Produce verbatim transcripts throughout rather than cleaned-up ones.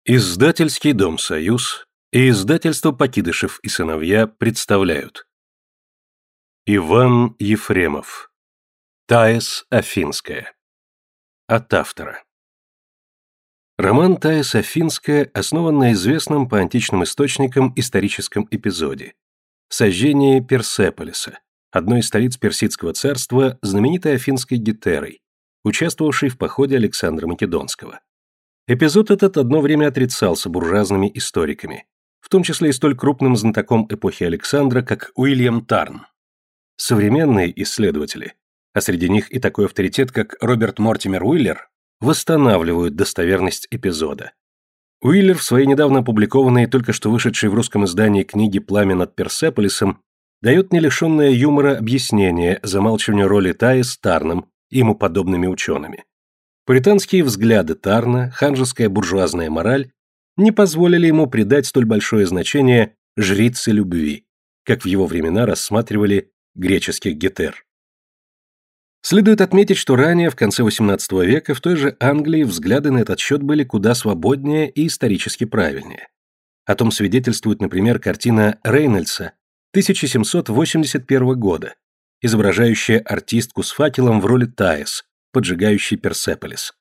Издательский дом «Союз» и издательство «Покидышев и сыновья» представляют. Иван Ефремов. Таис Афинская. От автора. Роман «Таис Афинская» основан на известном по античным источникам историческом эпизоде – сожжении Персеполиса, одной из столиц Персидского царства, знаменитой афинской Гетерой, участвовавшей в походе Александра Македонского. Эпизод этот одно время отрицался буржуазными историками, в том числе и столь крупным знатоком эпохи Александра, как Уильям Тарн. Современные исследователи, а среди них и такой авторитет, как Роберт Мортимер Уиллер, восстанавливают достоверность эпизода. Уиллер в своей недавно опубликованной, только что вышедшей в русском издании книге «Пламя над Персеполисом» дает нелишенное юмора объяснение замалчиванию роли Таис Тарном и ему подобными учеными. Пуританские взгляды Тарна, ханжеская буржуазная мораль не позволили ему придать столь большое значение жрице любви, как в его времена рассматривали греческих гетер. Следует отметить, что ранее, в конце восемнадцатого века, в той же Англии взгляды на этот счет были куда свободнее и исторически правильнее. О том свидетельствует, например, картина Рейнольдса тысяча семьсот восемьдесят первого года, изображающая артистку с факелом в роли Таис, поджигающий Персеполис.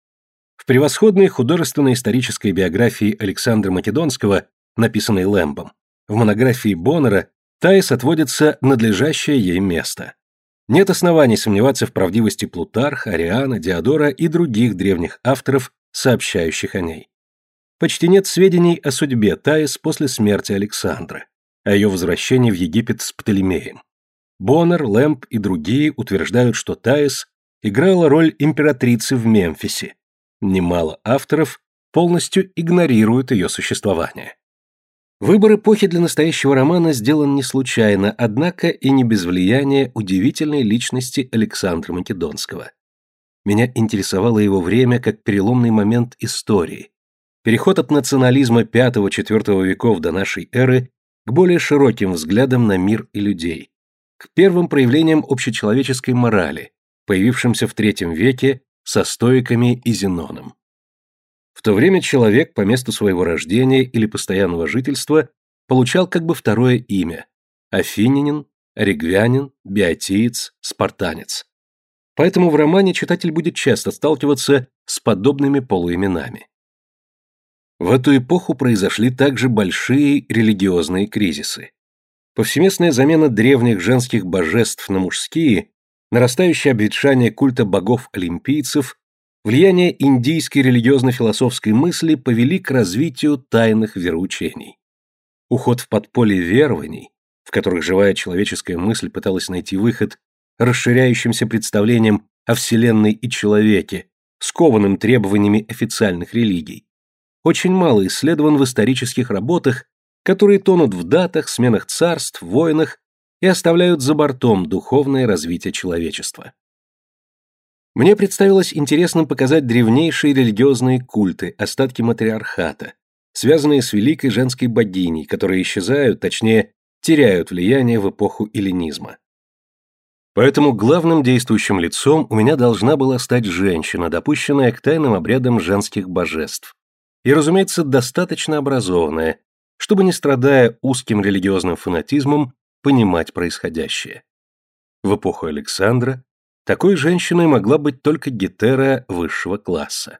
В превосходной художественно-исторической биографии Александра Македонского, написанной Лэмбом, в монографии Боннера Таис отводится надлежащее ей место. Нет оснований сомневаться в правдивости Плутарха, Ариана, Диодора и других древних авторов, сообщающих о ней. Почти нет сведений о судьбе Таис после смерти Александра, о ее возвращении в Египет с Птолемеем. Боннер, Лэмб и другие утверждают, что Таис играла роль императрицы в Мемфисе. Немало авторов полностью игнорируют ее существование. Выбор эпохи для настоящего романа сделан не случайно, однако и не без влияния удивительной личности Александра Македонского. Меня интересовало его время как переломный момент истории, переход от национализма пятого-четвёртого веков до нашей эры к более широким взглядам на мир и людей, к первым проявлениям общечеловеческой морали, появившимся в третьем веке со стоиками и Зеноном. В то время человек по месту своего рождения или постоянного жительства получал как бы второе имя – афинянин, орегвянин, биотиец, спартанец. Поэтому в романе читатель будет часто сталкиваться с подобными полуименами. В эту эпоху произошли также большие религиозные кризисы. Повсеместная замена древних женских божеств на мужские, нарастающее обветшание культа богов-олимпийцев, влияние индийской религиозно-философской мысли повели к развитию тайных вероучений. Уход в подполье верований, в которых живая человеческая мысль пыталась найти выход расширяющимся представлением о Вселенной и человеке, скованным требованиями официальных религий, очень мало исследован в исторических работах, которые тонут в датах, сменах царств, войнах и оставляют за бортом духовное развитие человечества. Мне представилось интересным показать древнейшие религиозные культы, остатки матриархата, связанные с великой женской богиней, которые исчезают, точнее, теряют влияние в эпоху эллинизма. Поэтому главным действующим лицом у меня должна была стать женщина, допущенная к тайным обрядам женских божеств, и, разумеется, достаточно образованная, чтобы, не страдая узким религиозным фанатизмом, понимать происходящее. В эпоху Александра такой женщиной могла быть только Гетера высшего класса.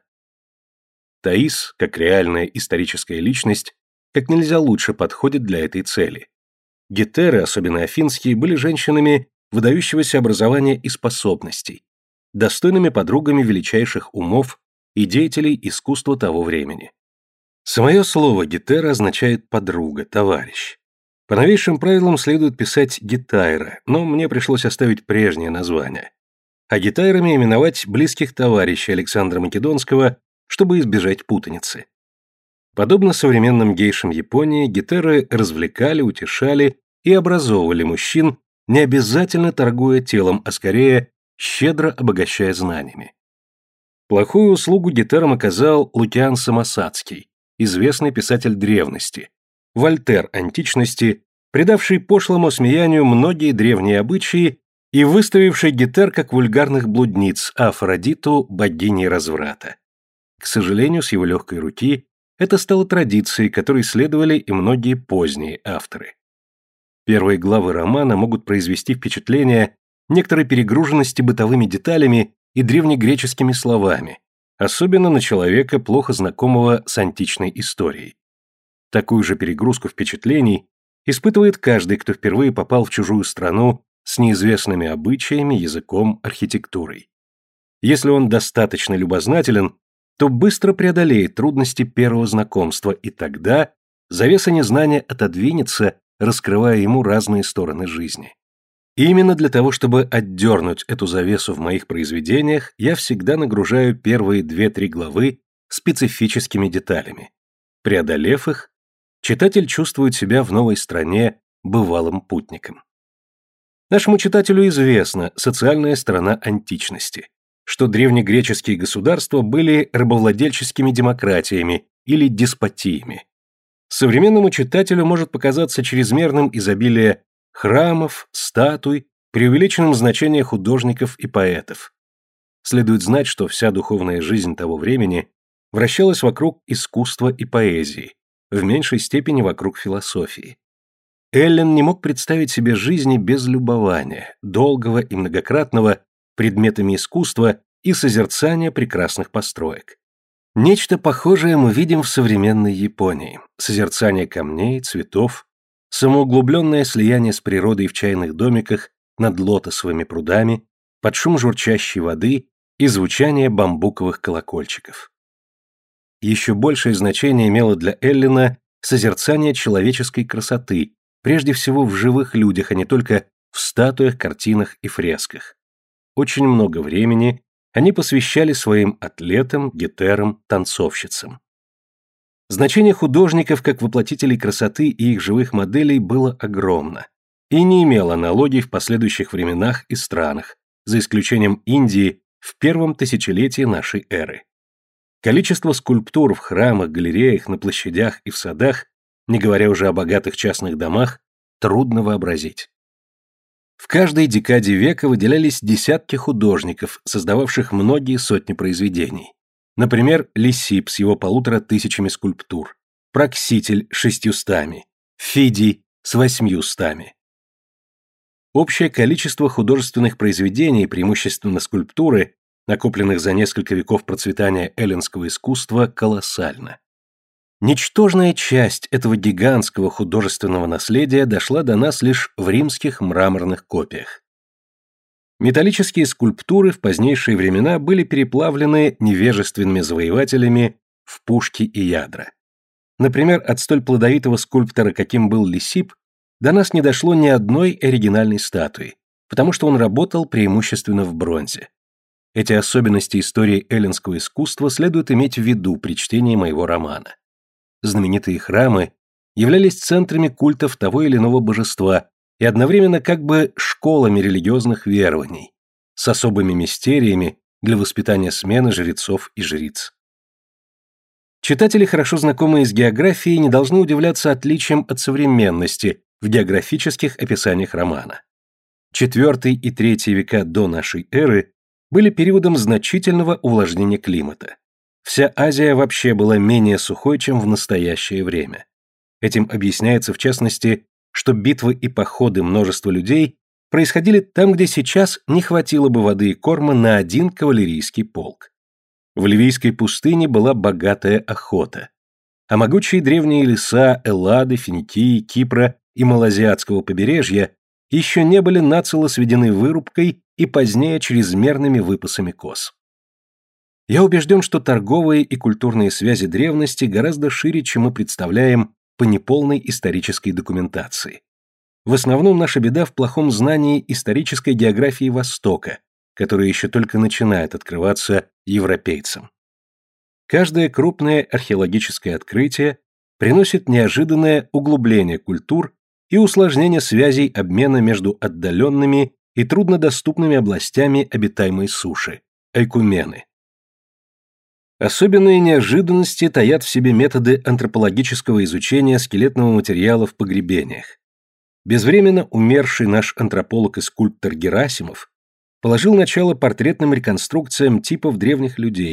Таис, как реальная историческая личность, как нельзя лучше подходит для этой цели. Гетеры, особенно афинские, были женщинами выдающегося образования и способностей, достойными подругами величайших умов и деятелей искусства того времени. Самое слово «гетера» означает «подруга», «товарищ». По новейшим правилам следует писать «гетайра», но мне пришлось оставить прежнее название. А гетайрами именовать близких товарищей Александра Македонского, чтобы избежать путаницы. Подобно современным гейшам Японии, гетеры развлекали, утешали и образовывали мужчин, не обязательно торгуя телом, а скорее щедро обогащая знаниями. Плохую услугу гетерам оказал Лукиан Самосадский, известный писатель древности, Вольтер античности, придавший пошлому смеянию многие древние обычаи и выставивший гетер как вульгарных блудниц, а Афродиту – богиней разврата. К сожалению, с его легкой руки это стало традицией, которой следовали и многие поздние авторы. Первые главы романа могут произвести впечатление некоторой перегруженности бытовыми деталями и древнегреческими словами, особенно на человека, плохо знакомого с античной историей. Такую же перегрузку впечатлений испытывает каждый, кто впервые попал в чужую страну с неизвестными обычаями, языком, архитектурой. Если он достаточно любознателен, то быстро преодолеет трудности первого знакомства, и тогда завеса незнания отодвинется, раскрывая ему разные стороны жизни. И именно для того, чтобы отдернуть эту завесу в моих произведениях, я всегда нагружаю первые две-три главы специфическими деталями. Преодолев их, читатель чувствует себя в новой стране бывалым путником. Нашему читателю известна социальная сторона античности, что древнегреческие государства были рабовладельческими демократиями или деспотиями. Современному читателю может показаться чрезмерным изобилие храмов, статуй, преувеличенным значение художников и поэтов. Следует знать, что вся духовная жизнь того времени вращалась вокруг искусства и поэзии, в меньшей степени вокруг философии. Эллен не мог представить себе жизни без любования, долгого и многократного предметами искусства и созерцания прекрасных построек. Нечто похожее мы видим в современной Японии. Созерцание камней, цветов, самоуглубленное слияние с природой в чайных домиках над лотосовыми прудами, под шум журчащей воды и звучание бамбуковых колокольчиков. Еще большее значение имело для Эллена созерцание человеческой красоты, прежде всего в живых людях, а не только в статуях, картинах и фресках. Очень много времени они посвящали своим атлетам, гетерам, танцовщицам. Значение художников как воплотителей красоты и их живых моделей было огромно и не имело аналогий в последующих временах и странах, за исключением Индии в первом тысячелетии нашей эры. Количество скульптур в храмах, галереях, на площадях и в садах, не говоря уже о богатых частных домах, трудно вообразить. В каждой декаде века выделялись десятки художников, создававших многие сотни произведений. Например, Лисип с его полутора тысячами скульптур, Прокситель с шестьюстами, Фидий с восьмьюстами. Общее количество художественных произведений, преимущественно скульптуры, накопленных за несколько веков процветания эллинского искусства, колоссально. Ничтожная часть этого гигантского художественного наследия дошла до нас лишь в римских мраморных копиях. Металлические скульптуры в позднейшие времена были переплавлены невежественными завоевателями в пушки и ядра. Например, от столь плодовитого скульптора, каким был Лисип, до нас не дошло ни одной оригинальной статуи, потому что он работал преимущественно в бронзе. Эти особенности истории эллинского искусства следует иметь в виду при чтении моего романа. Знаменитые храмы являлись центрами культов того или иного божества и одновременно как бы школами религиозных верований, с особыми мистериями для воспитания смены жрецов и жриц. Читатели, хорошо знакомые с географией, не должны удивляться отличиям от современности в географических описаниях романа. Четвертый и третий века до нашей эры были периодом значительного увлажнения климата. Вся Азия вообще была менее сухой, чем в настоящее время. Этим объясняется, в частности, что битвы и походы множества людей происходили там, где сейчас не хватило бы воды и корма на один кавалерийский полк. В Ливийской пустыне была богатая охота, а могучие древние леса Эллады, Финикии, Кипра и Малоазиатского побережья еще не были нацело сведены вырубкой и позднее чрезмерными выпасами коз. Я убежден, что торговые и культурные связи древности гораздо шире, чем мы представляем по неполной исторической документации. В основном наша беда в плохом знании исторической географии Востока, которая еще только начинает открываться европейцам. Каждое крупное археологическое открытие приносит неожиданное углубление культур и усложнение связей обмена между отдаленными и труднодоступными областями обитаемой суши – айкумены. Особенные неожиданности таят в себе методы антропологического изучения скелетного материала в погребениях. Безвременно умерший наш антрополог и скульптор Герасимов положил начало портретным реконструкциям типов древних людей,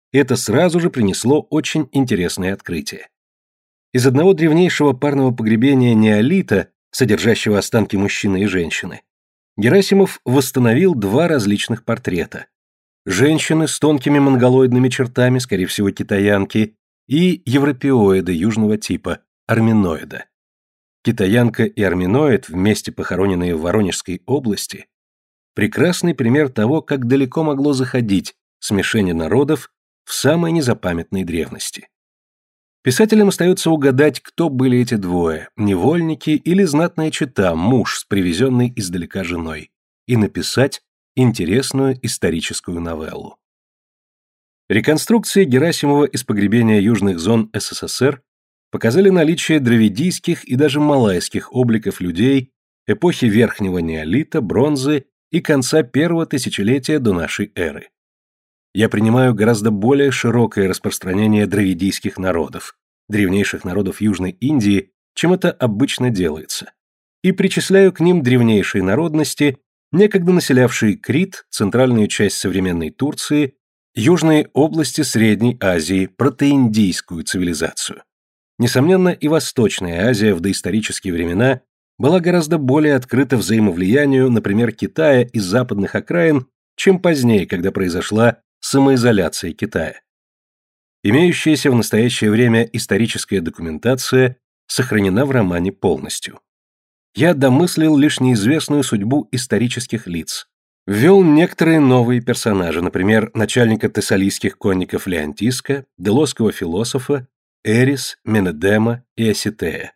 и это сразу же принесло очень интересное открытие. Из одного древнейшего парного погребения неолита, содержащего останки мужчины и женщины, Герасимов восстановил два различных портрета. Женщины с тонкими монголоидными чертами, скорее всего китаянки, и европеоида южного типа, арминоида. Китаянка и арминоид, вместе похороненные в Воронежской области, прекрасный пример того, как далеко могло заходить смешение народов в самой незапамятной древности. Писателям остается угадать, кто были эти двое, невольники или знатная чета, муж с привезенной издалека женой, и написать интересную историческую новеллу. Реконструкции Герасимова из погребения южных зон СССР показали наличие дравидийских и даже малайских обликов людей эпохи Верхнего неолита, бронзы и конца первого тысячелетия до нашей эры. Я принимаю гораздо более широкое распространение дравидийских народов, древнейших народов Южной Индии, чем это обычно делается, и причисляю к ним древнейшие народности, некогда населявшие Крит, центральную часть современной Турции, южные области Средней Азии, протоиндийскую цивилизацию. Несомненно, и Восточная Азия в доисторические времена была гораздо более открыта взаимовлиянию, например, Китая и западных окраин, чем позднее, когда произошла самоизоляция Китая. Имеющаяся в настоящее время историческая документация сохранена в романе полностью. Я домыслил лишь неизвестную судьбу исторических лиц, ввел некоторые новые персонажи, например, начальника тессалийских конников Леонтиска, делосского философа, Эрис, Менедема и Оситея.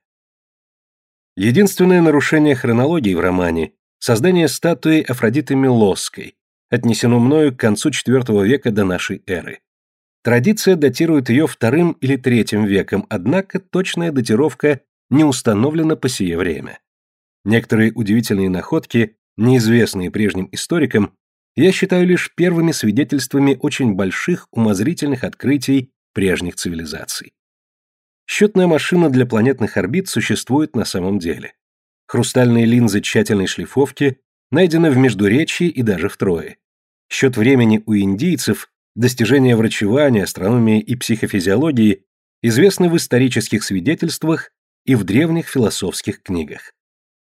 Единственное нарушение хронологии в романе – создание статуи Афродиты Милосской, отнесено мною к концу четвёртого века до нашей эры. Традиция датирует ее вторым или третьим веком, однако точная датировка не установлена по сие время. Некоторые удивительные находки, неизвестные прежним историкам, я считаю лишь первыми свидетельствами очень больших умозрительных открытий прежних цивилизаций. Счетная машина для планетных орбит существует на самом деле. Хрустальные линзы тщательной шлифовки найдены в Междуречье и даже в Трое. Счет времени у индийцев, достижения врачевания, астрономии и психофизиологии известны в исторических свидетельствах и в древних философских книгах.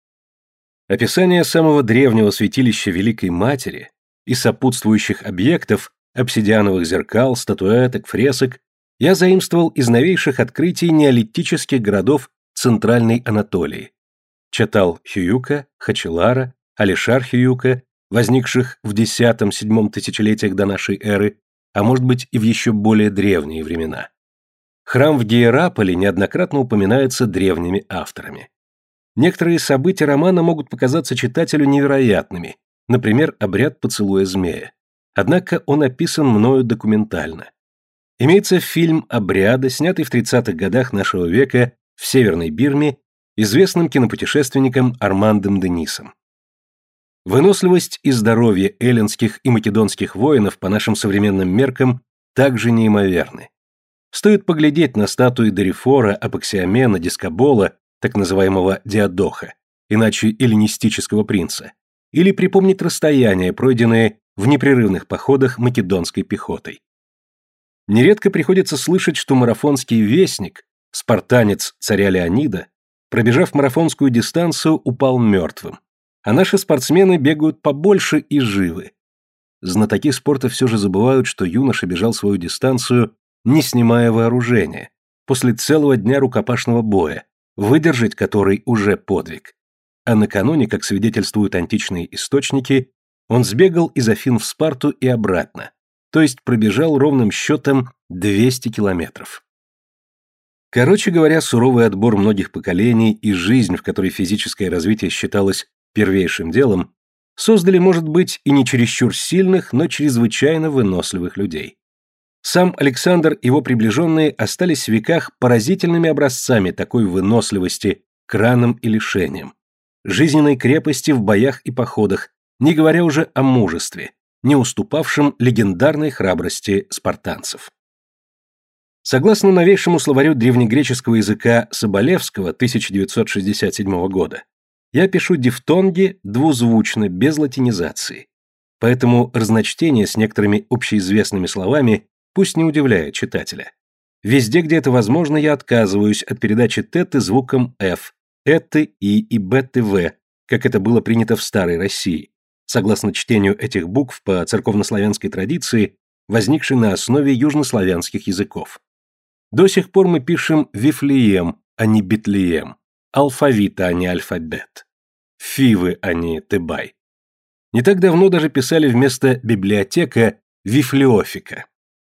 Описание самого древнего святилища Великой Матери и сопутствующих объектов, обсидиановых зеркал, статуэток, фресок, я заимствовал из новейших открытий неолитических городов Центральной Анатолии. Чатал-Хююка, Хачелара, Алишар-Хююка, возникших в десятом-седьмом тысячелетиях до нашей эры, а может быть и в еще более древние времена. Храм в Гиераполе неоднократно упоминается древними авторами. Некоторые события романа могут показаться читателю невероятными, например, обряд поцелуя змея. Однако он описан мною документально. Имеется фильм «Обряды», снятый в тридцатых годах нашего века в Северной Бирме известным кинопутешественником Армандом Денисом. Выносливость и здоровье эллинских и македонских воинов по нашим современным меркам также неимоверны. Стоит поглядеть на статуи Дорифора, Апоксиомена, Дискобола, так называемого Диадоха, иначе эллинистического принца, или припомнить расстояния, пройденные в непрерывных походах македонской пехотой. Нередко приходится слышать, что марафонский вестник, спартанец царя Леонида, пробежав марафонскую дистанцию, упал мертвым, а наши спортсмены бегают побольше и живы. Знатоки спорта все же забывают, что юноша бежал свою дистанцию, не снимая вооружения, после целого дня рукопашного боя, выдержать который уже подвиг. А накануне, как свидетельствуют античные источники, он сбегал из Афин в Спарту и обратно, то есть пробежал ровным счетом двести километров. Короче говоря, суровый отбор многих поколений и жизнь, в которой физическое развитие считалось первейшим делом, создали, может быть, и не чересчур сильных, но чрезвычайно выносливых людей. Сам Александр и его приближенные остались в веках поразительными образцами такой выносливости к ранам и лишениям, жизненной крепости в боях и походах, не говоря уже о мужестве, не уступавшем легендарной храбрости спартанцев. Согласно новейшему словарю древнегреческого языка Соболевского тысяча девятьсот шестьдесят седьмого года, я пишу дифтонги двузвучно, без латинизации. Поэтому разночтение с некоторыми общеизвестными словами пусть не удивляет читателя. Везде, где это возможно, я отказываюсь от передачи теты звуком F, эты, и и беты, в, как это было принято в старой России, согласно чтению этих букв по церковнославянской традиции, возникшей на основе южнославянских языков. До сих пор мы пишем Вифлеем, а не Бетлеем, алфавита, а не альфабет, Фивы, а не Тебай. Не так давно даже писали вместо библиотека Вифлеофика.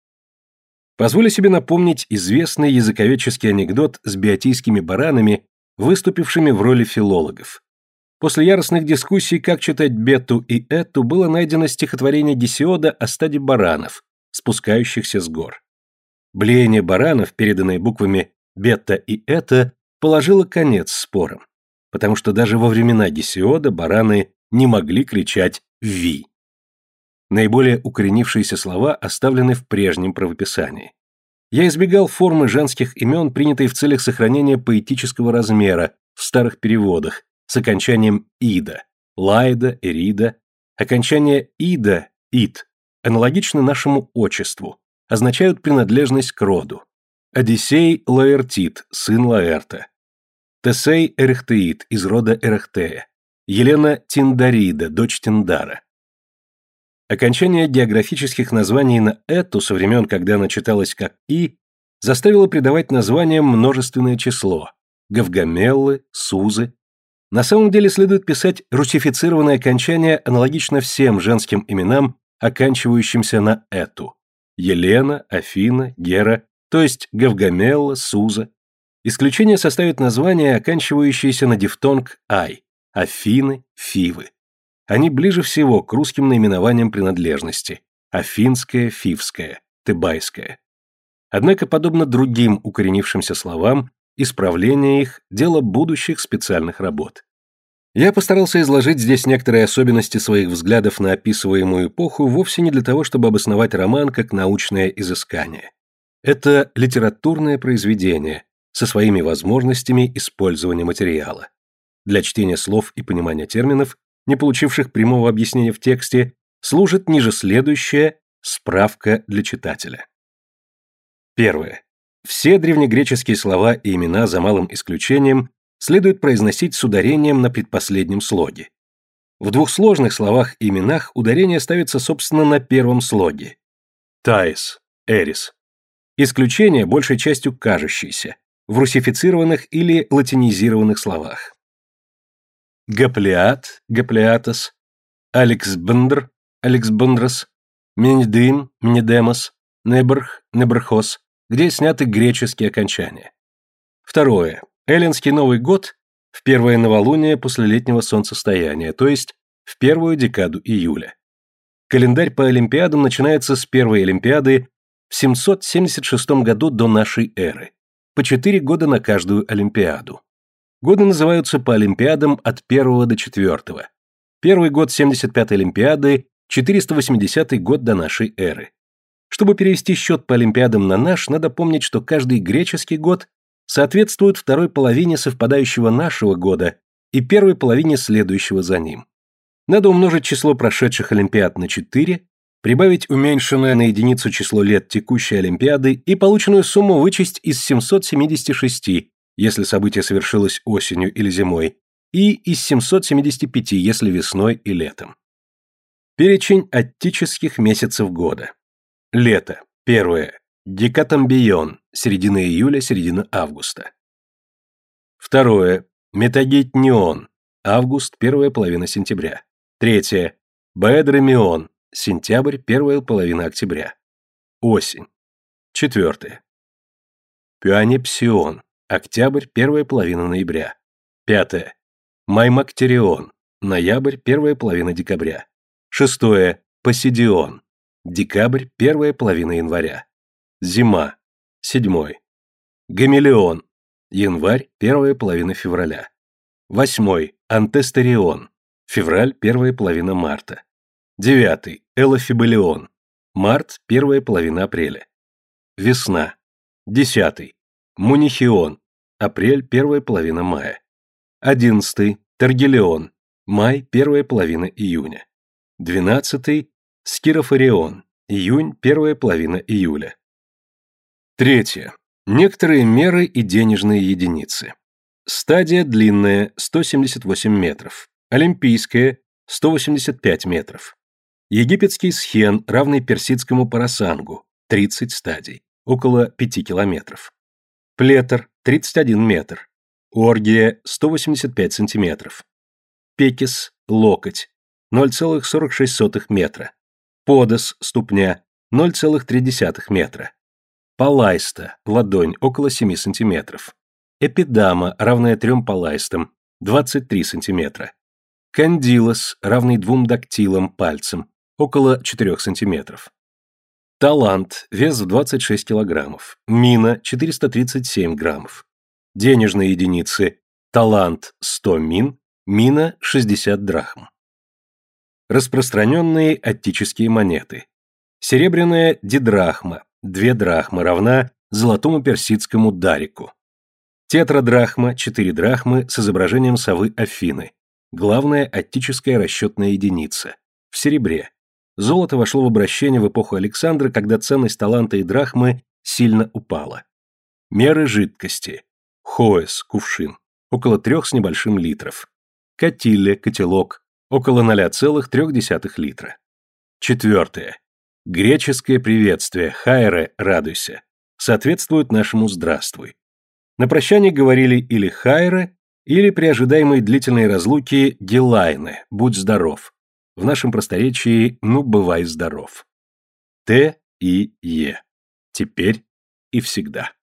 Позволю себе напомнить известный языковедческий анекдот с биотийскими баранами, выступившими в роли филологов. После яростных дискуссий, как читать бету и эту, было найдено стихотворение Гесиода о стаде баранов, спускающихся с гор. Блеяние баранов, переданное буквами бета и эта, положило конец спорам, потому что даже во времена Гесиода бараны не могли кричать «Ви». Наиболее укоренившиеся слова оставлены в прежнем правописании. Я избегал формы женских имен, принятой в целях сохранения поэтического размера в старых переводах, с окончанием «ида», «лайда», «эрида». Окончание «ида», «ид» аналогично нашему отчеству, означают принадлежность к роду. Одиссей Лаэртит, сын Лаэрта. Тесей Эрехтеид, из рода Эрехтея. Елена Тиндарида, дочь Тиндара. Окончание географических названий на «эту» со времен, когда она читалась как «и», заставило придавать названиям множественное число – Гавгамеллы, Сузы. На самом деле следует писать русифицированное окончание аналогично всем женским именам, оканчивающимся на «эту» – Елена, Афина, Гера, то есть Гавгамелла, Суза. Исключение составит названия, оканчивающиеся на дифтонг «ай» – Афины, Фивы. Они ближе всего к русским наименованиям принадлежности – афинская, фивская, тебайская. Однако, подобно другим укоренившимся словам, исправление их – дело будущих специальных работ. Я постарался изложить здесь некоторые особенности своих взглядов на описываемую эпоху вовсе не для того, чтобы обосновать роман как научное изыскание. Это литературное произведение со своими возможностями использования материала. Для чтения слов и понимания терминов, не получивших прямого объяснения в тексте, служит ниже следующая справка для читателя. Первое. Все древнегреческие слова и имена, за малым исключением, следует произносить с ударением на предпоследнем слоге. В двух сложных словах и именах ударение ставится, собственно, на первом слоге. Таис, Эрис. Исключение большей частью кажущиеся, в русифицированных или латинизированных словах. Гаплеат, Гаплеатос, Алексбндр, Алексбндрос, Менедим, Менедемос, Небрх, Небрхос, где сняты греческие окончания. Второе. Эллинский Новый год в первое новолуние после летнего солнцестояния, то есть в первую декаду июля. Календарь по Олимпиадам начинается с первой Олимпиады в семьсот семьдесят шестом году до нашей эры, по четыре года на каждую Олимпиаду. Годы называются по Олимпиадам от первого до четвертого. Первый год семьдесят пятой Олимпиады, четыреста восьмидесятый год до нашей эры. Чтобы перевести счет по Олимпиадам на наш, надо помнить, что каждый греческий год соответствует второй половине совпадающего нашего года и первой половине следующего за ним. Надо умножить число прошедших Олимпиад на четыре, прибавить уменьшенное на единицу число лет текущей Олимпиады и полученную сумму вычесть из семисот семидесяти шести, если событие совершилось осенью или зимой, и из семисот семидесяти пяти, если весной и летом. Перечень аттических месяцев года. Лето. Первое. Декатамбион. Середина июля, середина августа. Второе. Метагетнион. Август, первая половина сентября. Третье. Баэдромион. Сентябрь, первая половина октября. Осень. Четвертое. Пюанепсион. Октябрь, первая половина ноября. Пятое. Маймактерион. Ноябрь, первая половина декабря. Шестое. Посидион. Декабрь, первая половина января. Зима. Седьмой. Гамелеон. Январь, первая половина февраля. Восьмой. Антестерион. Февраль, первая половина марта. Девятый. Элофибелион. Март, первая половина апреля. Весна. Десятый. Мунихион. Апрель, первая половина мая. Одиннадцатый. Таргелион. Май, первая половина июня. Двенадцатый. Скирофорион. Июнь, первая половина июля. Третье. Некоторые меры и денежные единицы. Стадия длинная сто семьдесят восемь метров. Олимпийская сто восемьдесят пять метров. Египетский схен, равный персидскому парасангу, тридцать стадий, около пяти километров. Плетор тридцать один метр. Оргия сто восемьдесят пять сантиметров. Пекис, локоть, ноль целых сорок шесть сотых метра. Подос, ступня, ноль целых три десятых метра. Палайста, ладонь, около семи сантиметров. Эпидама, равная трем палайстам, двадцать три сантиметра. Кандилос, равный двум дактилам, пальцам, около четырёх сантиметров. Талант, вес в двадцать шесть килограммов. Мина, четыреста тридцать семь граммов. Денежные единицы. Талант, сто мин, мина, шестьдесят драхм. Распространенные аттические монеты. Серебряная дидрахма, две драхмы, равна золотому персидскому дарику. Тетрадрахма, четыре драхмы с изображением совы Афины. Главная аттическая расчетная единица. В серебре. Золото вошло в обращение в эпоху Александра, когда ценность таланта и драхмы сильно упала. Меры жидкости. Хоэс, кувшин, около трех с небольшим литров. Катилле, котелок, около ноль целых три десятых литра. Четвертое. Греческое приветствие, хайре, радуйся, соответствует нашему здравствуй. На прощание говорили или хайре, или при ожидаемой длительной разлуке гелайне, будь здоров. В нашем просторечии ну бывай здоров. Т и Е. Теперь и всегда.